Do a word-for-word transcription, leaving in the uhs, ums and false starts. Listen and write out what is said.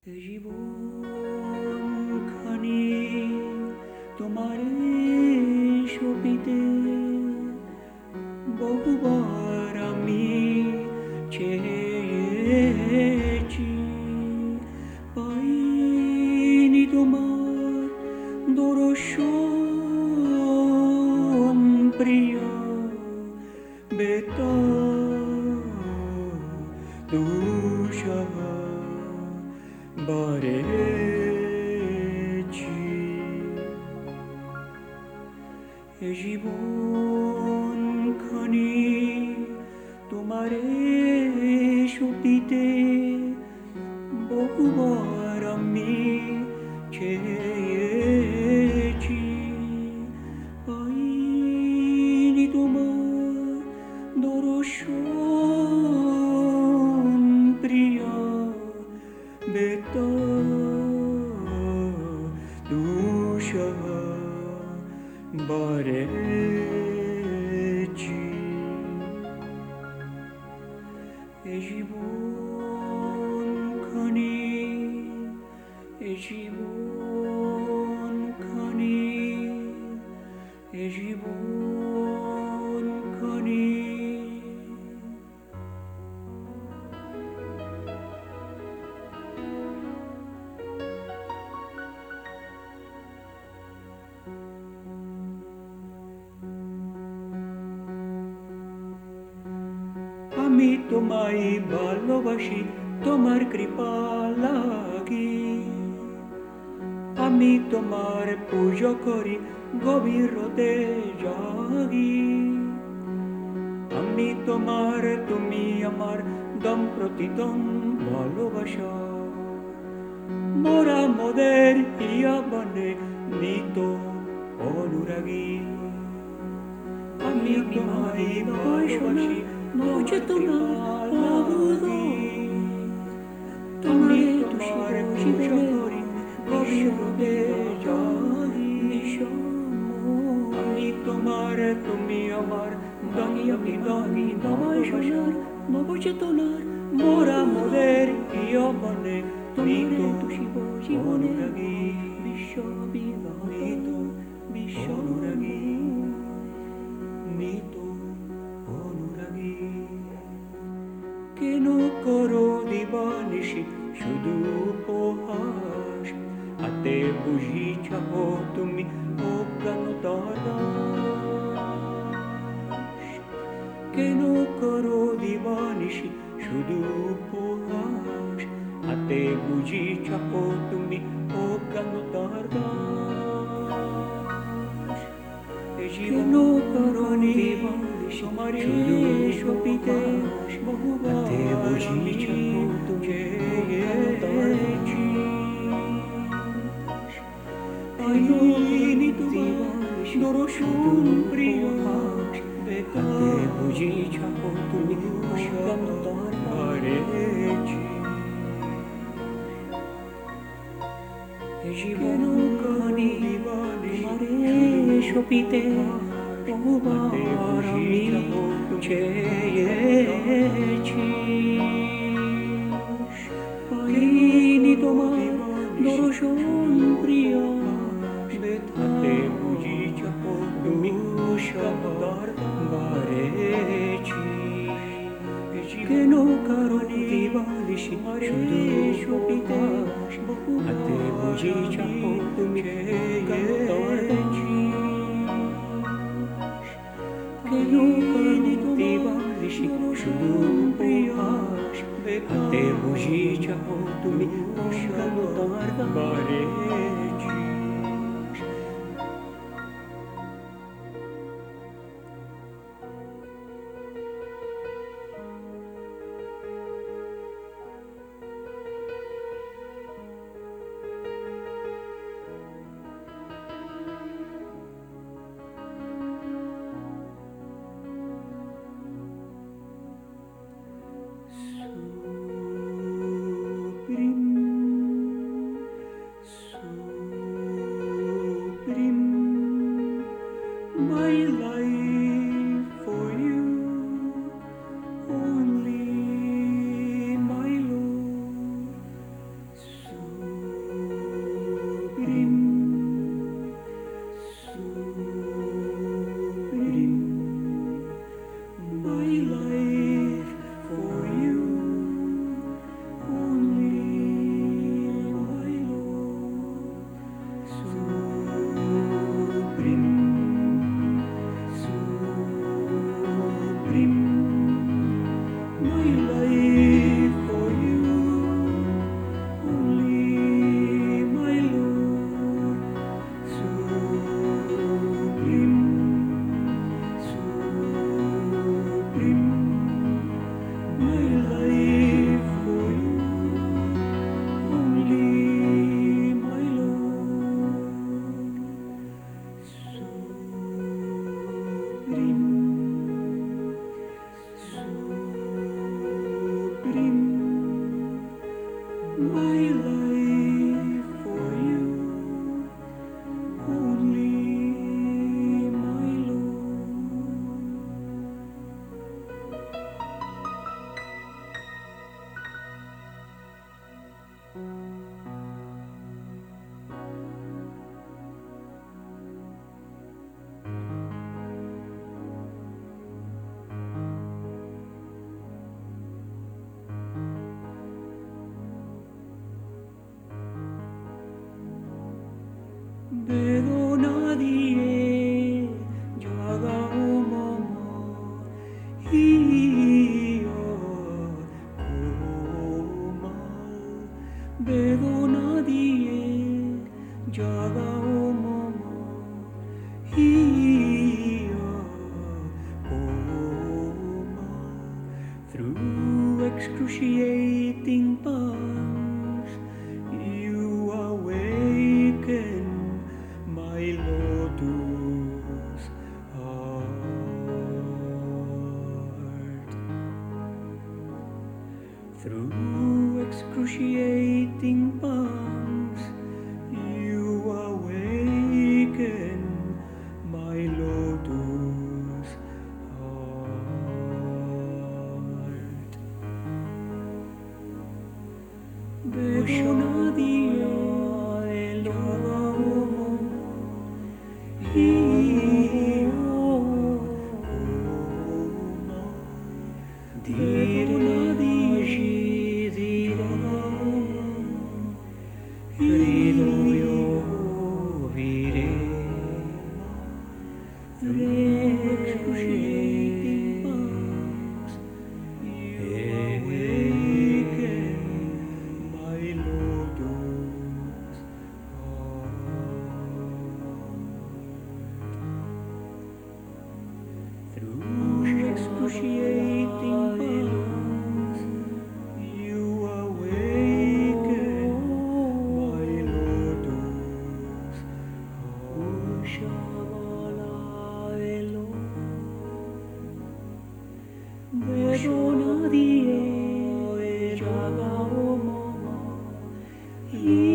এ জীবনখানি তোমারে সপিতে বহুবার আমি চেয়েছি, পাইনি তোমার দর্শন প্রিয়া বেতার দুঃসহ বারেছি। এ জীবনখানি তোমারে সপিতে বহুবার আমি চেয়েছি, পাইনি তোমার দর্শন প্রিয়া বেতার দুঃসহ বারেছি। এ জীবনখানি এ জীবনখানি এ জীবনখানি আমি তোমায় ভালোবাসি তোমার কৃপা লাগি, আমি তোমার পূজা করি গভীর রাতে জাগি। আমি তোমার তুমি আমার দম প্রতিদম ভালোবাসা, মোরা মোদের ইয়া বনে নিত অনুরাগী। আমি তোমায় ভালোবাসি নচেতনা লাগি, তুমি তোমার পূজা করি গভীর রাতে জাগি। আমি তোমার তুমি আমার দাগি দাগি নয় শশার নবচেতনার মোরা মোদের ইয়া বনে নিত শিব জীবনে বিশ্ব বিবাহিত বিশ্ব অনুরাগী নিত অনুরাগী। কেন করো দিবানিশি শুধু উপহাস, হাতে বুঝি চাও তুমি অজ্ঞানতার দাস। কেন করো দিবানিশি শুধু উপহাস, হাতে বুঝি চাও তুমি অজ্ঞানতার দাস। কেন করো দিবানিশি তোমারে সপিতে বহুবার বুঝি চাও তুমি অজ্ঞানতার দাস। পাইনি তোমার দর্শন প্রিয়া বেতার বুঝি চাও তুমি অজ্ঞানতার বারেছি। এ জীবনখানি তোমারে সপিতে বহুবার আমি চেয়েছি, পাইনি তোমার দর্শন প্রিয়া বেতারে বুঝি চাও তুমি অজ্ঞানতার বারেছি। কেন কারণে দিবানিশি শুধু সপিতে হাতে বুঝি চাও তুমি অজ্ঞানতার দাস। কেন কারণে দিবানিশি শুধু প্রয়াস হাতে বুঝি চাও তুমি অজ্ঞানতার বারেছি। Suprim, suprim. vedo nadie, yoga momo, io coma, vedo nadie, yoga momo, io coma, through excruciating pangs, you awaken my lotus heart. Through excruciating pangs, you awaken my lotus heart. Vedo nadie, yoga momo, io coma, vedo nadie, yoga momo, grido io vire, excruciating pangs, you awaken my lotus heart. Through excruciating pangs, you awaken my lotus heart. Vedo nadie, yoga momo,